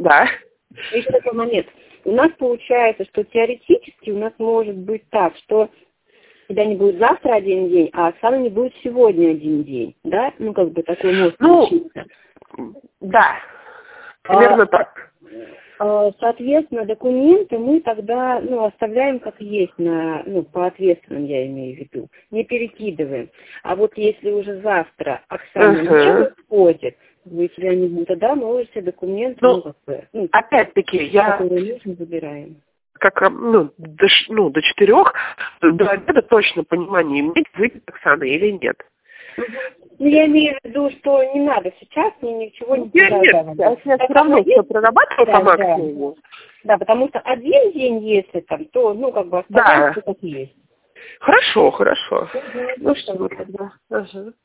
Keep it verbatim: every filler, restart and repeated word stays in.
Да. Еще такой момент. У нас получается, что теоретически у нас может быть так, что когда не будет завтра один день, а Оксана не будет сегодня один день. Да? Ну, как бы такой может Ну, случиться. Да, примерно а, так. Соответственно, документы мы тогда ну, оставляем как есть, на, ну, по ответственным, я имею в виду, не перекидываем. А вот если уже завтра Оксана Uh-huh. не выходит, вы тебя не будет, тогда мы уже все документы, Ну, ну, как бы, ну, опять-таки, я которые нужно, забираем. как ну, до, ш- ну, до четырех, до обеда точно понимание иметь, выйдет Оксана или нет. Ну, я имею в виду, что не надо сейчас мне ничего не Нет, нет, предлагать. я сейчас все равно все прорабатываю Да, по да. максимуму. Да, потому что один день, если там, то, ну, как бы Да. оставляем все как есть. Хорошо, хорошо. Мгм. Ну что тогда? Ага.